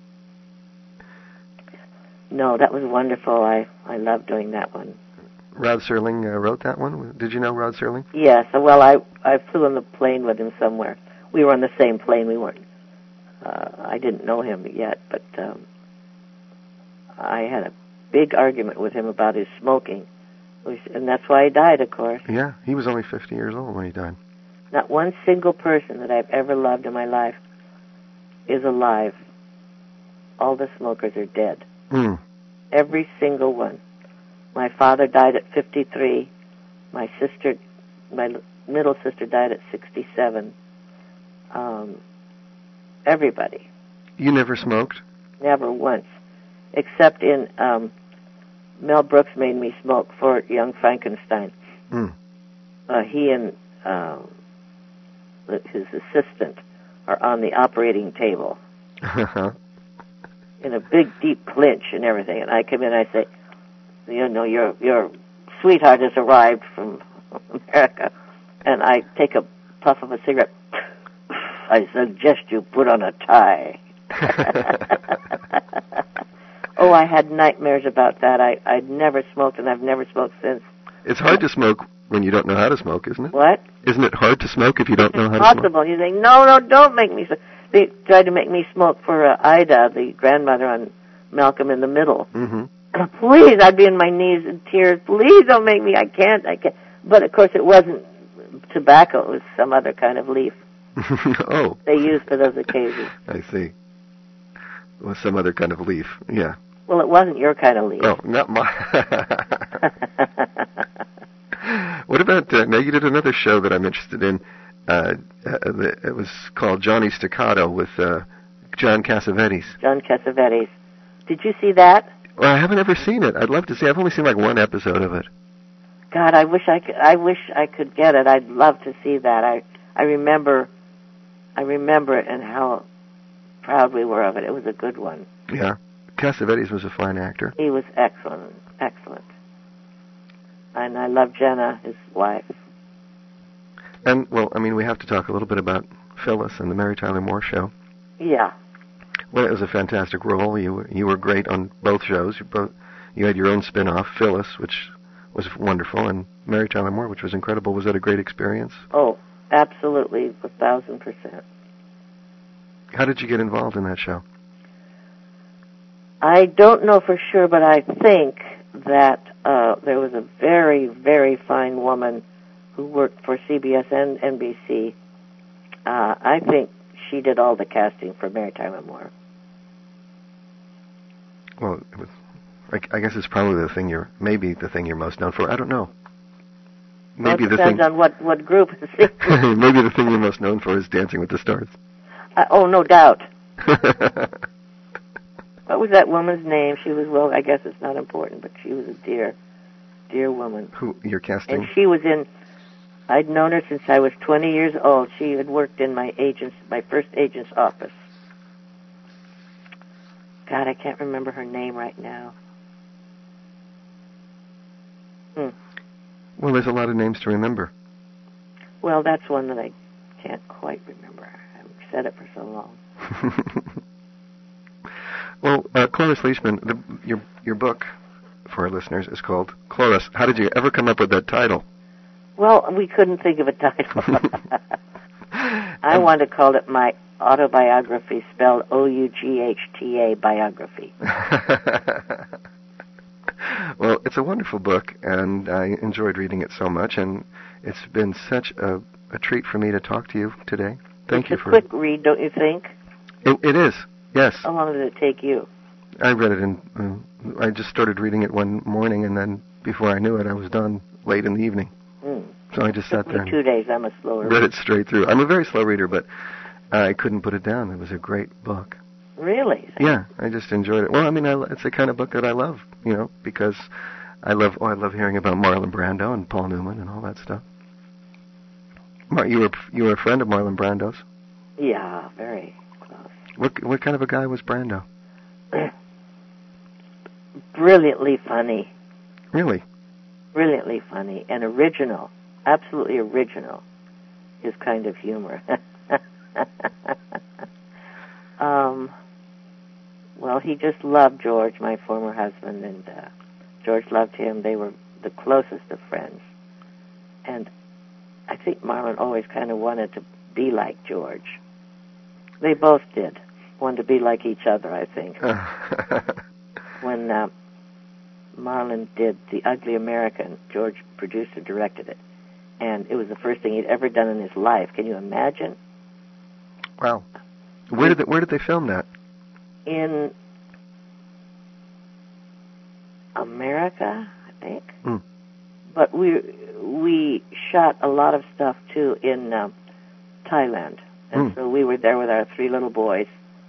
No, that was wonderful. I, I loved doing that one. Rod Serling uh, wrote that one? Did you know Rod Serling? Yes. Well, I, I flew on the plane with him somewhere. We were on the same plane. We weren't. Uh, I didn't know him yet, but um, I had a big argument with him about his smoking, which, and that's why he died, of course. Yeah, he was only fifty years old when he died. Not one single person that I've ever loved in my life is alive. All the smokers are dead. Mm. Every single one. My father died at fifty-three. My sister, my middle sister, died at sixty-seven. Um, everybody. You never smoked? Never once. Except in, um, Mel Brooks made me smoke for Young Frankenstein. Mm. Uh, he and um, his assistant are on the operating table in a big, deep clinch and everything. And I come in and I say, you know, your your sweetheart has arrived from America. And I take a puff of a cigarette. I suggest you put on a tie. Oh, I had nightmares about that. I, I'd never smoked, and I've never smoked since. It's hard to smoke when you don't know how to smoke, isn't it? What? Isn't it hard to smoke if you don't know how Impossible. to smoke? You think, no, no, don't make me smoke. They tried to make me smoke for uh, Ida, the grandmother on Malcolm in the Middle. Mm-hmm. Please, I'd be in my knees in tears. Please don't make me. I can't. I can't. But, of course, it wasn't tobacco. It was some other kind of leaf. Oh. They used for those occasions. I see. Well, some other kind of leaf, yeah. Well, it wasn't your kind of leaf. Oh, not my... What about, uh, now you did another show that I'm interested in. Uh, uh, it was called Johnny Staccato with uh, John Cassavetes. John Cassavetes. Did you see that? Well, I haven't ever seen it. I'd love to see. I've only seen like one episode of it. God, I wish I could. I wish I could get it. I'd love to see that. I I remember, I remember it and how proud we were of it. It was a good one. Yeah, Cassavetes was a fine actor. He was excellent, excellent. And I love Jenna, his wife. And well, I mean, we have to talk a little bit about Phyllis and the Mary Tyler Moore Show. Yeah. Well, it was a fantastic role. You were, you were great on both shows. You both you had your own spin-off, Phyllis, which was wonderful, and Mary Tyler Moore, which was incredible. Was that a great experience? Oh, absolutely, a thousand percent. How did you get involved in that show? I don't know for sure, but I think that uh, there was a very, very fine woman who worked for C B S and N B C. Uh, I think she did all the casting for Mary Tyler Moore. Well, it was, I, I guess it's probably the thing you're, maybe the thing you're most known for. I don't know. Maybe well, it the depends thing, on what, what group. maybe the thing you're most known for is Dancing with the Stars. Uh, oh, no doubt. What was that woman's name? She was, well, I guess it's not important, but she was a dear, dear woman. Who, you're casting? And she was in, I'd known her since I was twenty years old. She had worked in my agent's, my first agent's office. God, I can't remember her name right now. Hmm. Well, there's a lot of names to remember. Well, that's one that I can't quite remember. I've said it for so long. Well, uh, Cloris Leachman, the, your your book for our listeners is called Cloris. How did you ever come up with that title? Well, we couldn't think of a title. I um, wanted to call it my autobiography, spelled O U G H T A biography. Well, it's a wonderful book, and I enjoyed reading it so much, and it's been such a, a treat for me to talk to you today. Thank it's you a for quick read, don't you think? It, it is, yes. How long did it take you? I read it in. Uh, I just started reading it one morning, and then before I knew it, I was done late in the evening. Mm. So I just Took sat there me two days. I'm a slow reader. read it straight through. I'm a very slow reader, but I couldn't put it down. It was a great book. Really? Yeah, I just enjoyed it. Well, I mean, I, it's the kind of book that I love, you know, because I love oh, I love hearing about Marlon Brando and Paul Newman and all that stuff. Mar, you were you were a friend of Marlon Brando's? Yeah, very close. What what kind of a guy was Brando? Brilliantly funny. Really? Brilliantly funny and original. Absolutely original. His kind of humor. um, well, he just loved George, my former husband, and uh, George loved him. They were the closest of friends. And I think Marlon always kind of wanted to be like George. They both did. Wanted to be like each other, I think. When uh, Marlon did The Ugly American, George produced and directed it. And it was the first thing he'd ever done in his life. Can you imagine? Wow. Where did they, where did they film that? In America, I think. Mm. But we we shot a lot of stuff too in uh, Thailand, and Mm. so we were there with our three little boys.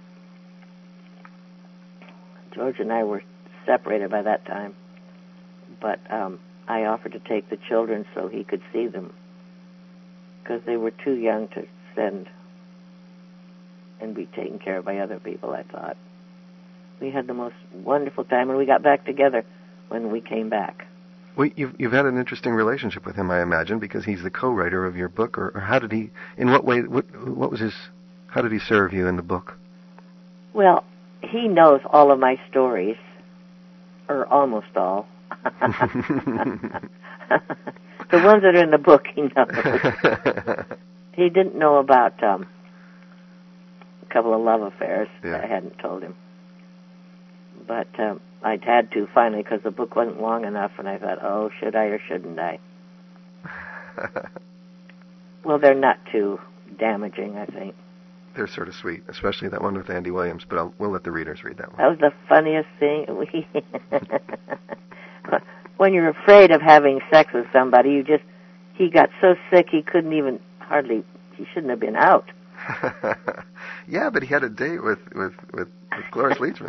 George and I were separated by that time, but um, I offered to take the children so he could see them, because they were too young to send and be taken care of by other people, I thought. We had the most wonderful time, and we got back together when we came back. Well, you've, you've had an interesting relationship with him, I imagine, because he's the co-writer of your book, or, or how did he, in what way, what, what was his, how did he serve you in the book? Well, he knows all of my stories, or almost all. The ones that are in the book, he knows. He didn't know about um, a couple of love affairs yeah. that I hadn't told him. But um, I'd had to finally, because the book wasn't long enough, and I thought, oh, should I or shouldn't I? Well, they're not too damaging, I think. They're sort of sweet, especially that one with Andy Williams, but I'll, we'll let the readers read that one. That was the funniest thing. We when you're afraid of having sex with somebody, you just, he got so sick he couldn't even, hardly, he shouldn't have been out. Yeah, but he had a date with, with, with, with Cloris Leachman.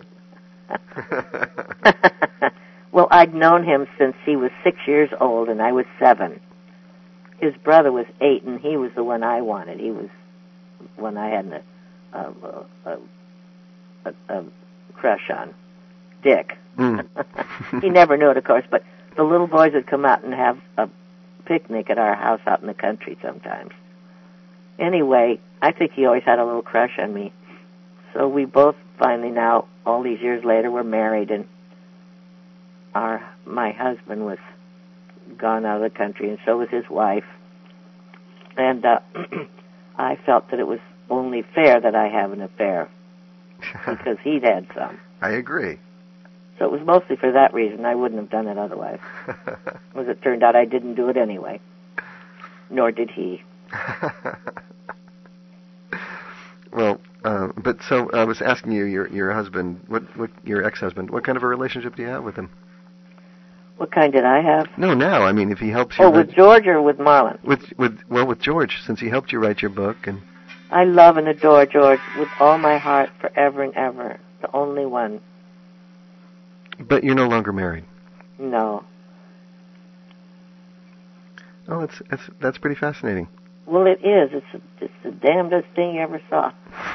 Well, I'd known him since he was six years old and I was seven. His brother was eight, and he was the one I wanted. He was one I had a, a, a, a, a crush on, Dick. Mm. He never knew it, of course, but the little boys would come out and have a picnic at our house out in the country sometimes. Anyway, I think he always had a little crush on me. So we both finally now, all these years later, were married, and our my husband was gone out of the country, and so was his wife. And uh, I felt that it was only fair that I have an affair, because he'd had some. I agree. So it was mostly for that reason. I wouldn't have done it otherwise. As it turned out, I didn't do it anyway. Nor did he. Well, uh, but so I was asking you, your your husband, what, what your ex-husband, what kind of a relationship do you have with him? What kind did I have? No, now. I mean, if he helps you. Oh, with George or with Marlon? With with well, with George, since he helped you write your book, and. I love and adore George with all my heart, forever and ever. The only one. But you're no longer married. No. Oh, that's that's that's pretty fascinating. Well, it is. It's a, it's the damnedest thing you ever saw.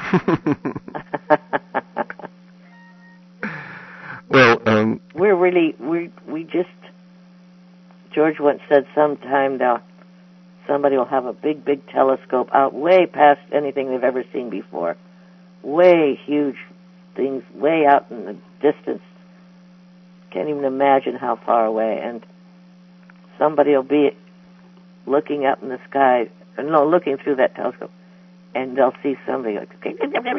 Well, um, we're really we we just. George once said sometime now somebody will have a big, big telescope out way past anything they've ever seen before, way huge things, way out in the distance. Can't even imagine how far away. And somebody will be looking up in the sky, no, looking through that telescope, and they'll see somebody like, and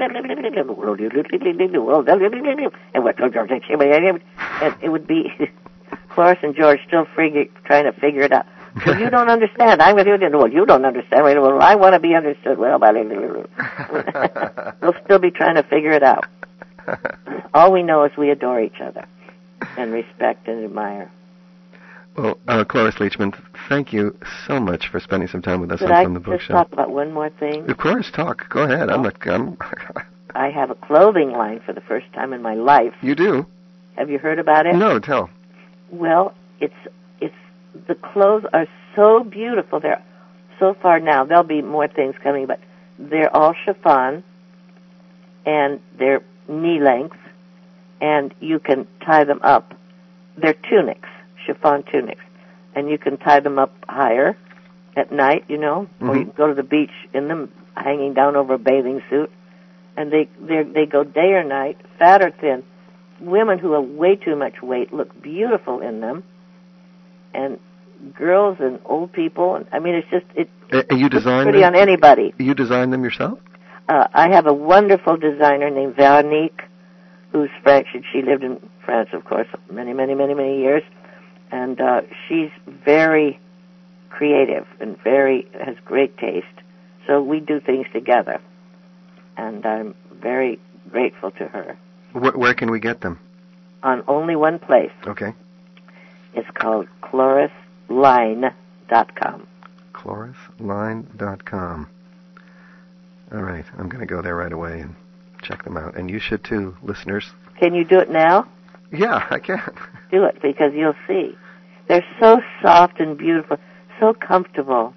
what, and it would be Cloris and George still figure, trying to figure it out. Well, you don't understand. I'm with you. Well, you don't understand. Well, I want to be understood. Well, they'll still be trying to figure it out. All we know is we adore each other and respect and admire. Well, uh, Cloris Leachman, thank you so much for spending some time with us Could on I From the just Bookshelf. talk about one more thing? Of course, talk. Go ahead. I'm not. I'm I have a clothing line for the first time in my life. You do? Have you heard about it? No, tell. Well, it's it's the clothes are so beautiful. They're so far now. There'll be more things coming, but they're all chiffon, and they're knee length, and you can tie them up. They're tunics, chiffon tunics, and you can tie them up higher at night, you know, Mm-hmm. or you can go to the beach in them, hanging down over a bathing suit, and they they they go day or night, fat or thin. Women who have way too much weight look beautiful in them, and girls and old people. And I mean, it's just it. Uh, you looks design pretty them? on anybody. You design them yourself? Uh, I have a wonderful designer named Veronique, who's French, and she lived in France, of course, many, many, many, many years. And uh, she's very creative and very has great taste. So we do things together, and I'm very grateful to her. Wh- where can we get them? On only one place. Okay. It's called Cloris Line dot com. Cloris Line dot com. All right, I'm going to go there right away and check them out. And you should too, listeners. Can you do it now? Yeah, I can. Do it, because you'll see. They're so soft and beautiful, so comfortable.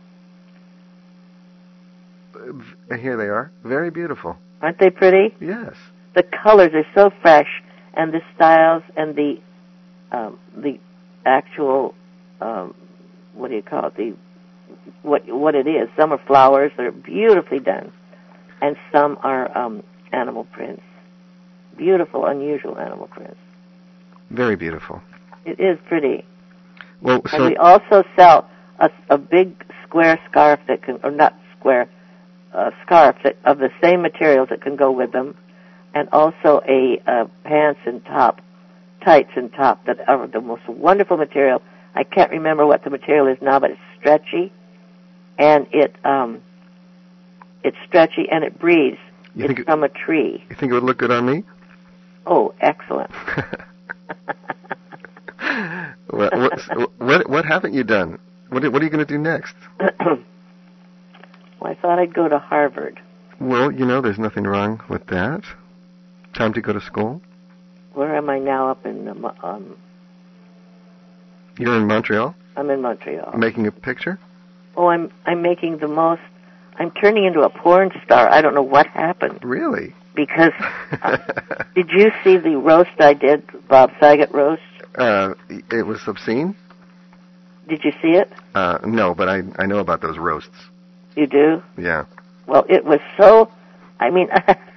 Uh, Here they are. Very beautiful. Aren't they pretty? Yes. The colors are so fresh, and the styles and the um, the actual um, what do you call it? The what what it is. Some are flowers that are beautifully done, and some are um, animal prints. Beautiful, unusual animal prints. Very beautiful. It is pretty. Well, And so we also sell a, a big square scarf that can, or not square, a scarf that, of the same materials that can go with them, and also a uh, pants and top, tights and top that are the most wonderful material. I can't remember what the material is now, but it's stretchy, and it um, it's stretchy and it breathes. You it's think it- from a tree. you think it would look good on me? Oh, excellent. what, what, what, what haven't you done? What, what are you going to do next? Well, I thought I'd go to Harvard. Well, you know, there's nothing wrong with that. Time to go to school. Where am I now? Up in um, um You're in Montreal, I'm in Montreal. making a picture? Oh, I'm I'm making the most. I'm turning into a porn star. I don't know what happened Really? because uh, did you see the roast I did, Bob Saget roast? Uh, it was obscene? Did you see it? Uh, no, but I, I know about those roasts. You do? Yeah. Well, it was so. I mean,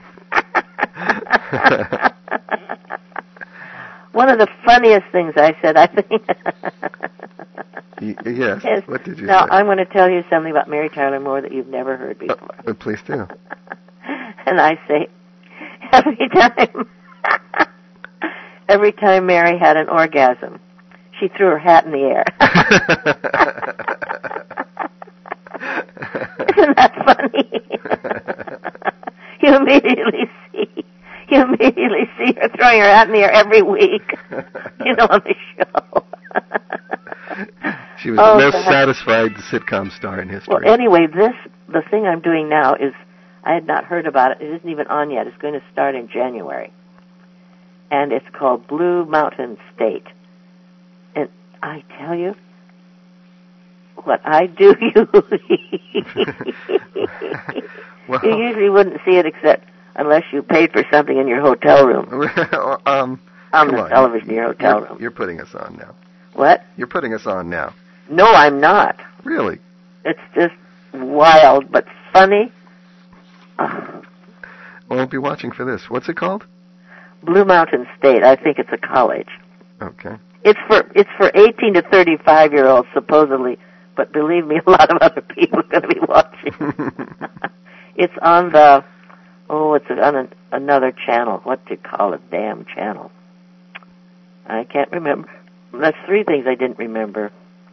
one of the funniest things I said, I think. Y- yes. is, What did you now, say? I'm going to tell you something about Mary Tyler Moore that you've never heard before. Uh, please do. And I say, every time, every time Mary had an orgasm, she threw her hat in the air. Isn't that funny? You immediately see, you immediately see her throwing her hat in the air every week, you know, on the show. She was Oh, the most God. satisfied sitcom star in history. Well, anyway, this, the thing I'm doing now is, I had not heard about it. It isn't even on yet. It's going to start in January. And it's called Blue Mountain State. And I tell you, what I do, you, Well- you usually wouldn't see it except unless you paid for something in your hotel room, um, on come the on. television in your hotel You're, room. you're putting us on now. What? You're putting us on now. No, I'm not. Really? It's just wild but funny. Oh, Well, I'll be watching for this. What's it called? Blue Mountain State. I think it's a college. Okay. It's for it's for eighteen to thirty-five year olds supposedly, but believe me, a lot of other people are going to be watching. It's on the oh, it's on an, another channel. What do you call it? Damn channel. I can't remember. That's three things I didn't remember.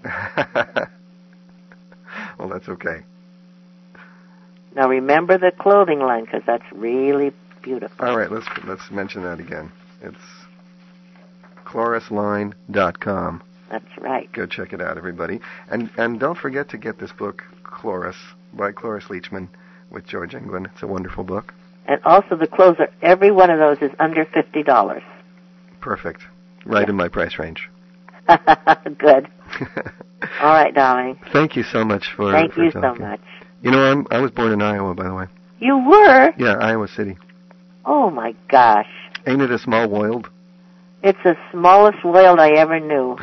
Well, that's okay. Now remember the clothing line because that's really beautiful. All right, let's let's mention that again. It's Cloris Line dot com. That's right. Go check it out, everybody. And and don't forget to get this book, Cloris, by Cloris Leachman, with George England. It's a wonderful book. And also the clothes are, every one of those is under fifty dollars. Perfect. Right yeah. in my price range. Good. All right, darling. Thank you so much for Thank for you talking. so much. You know, I'm, I was born in Iowa, by the way. You were? Yeah, Iowa City. Oh, my gosh. Ain't it a small world? It's the smallest world I ever knew.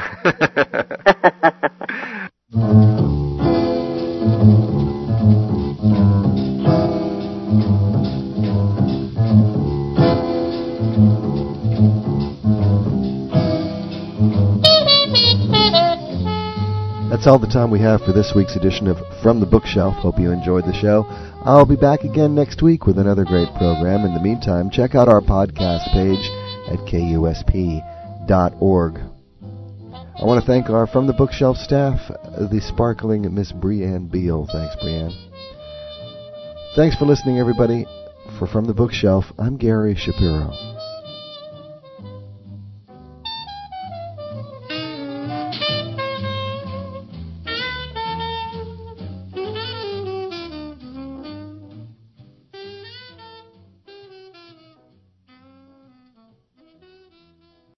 That's all the time we have for this week's edition of From the Bookshelf. Hope you enjoyed the show. I'll be back again next week with another great program. In the meantime, check out our podcast page at K U S P dot org. I want to thank our From the Bookshelf staff, the sparkling Miss Brianne Beal. Thanks, Brianne. Thanks for listening, everybody. For From the Bookshelf, I'm Gary Shapiro.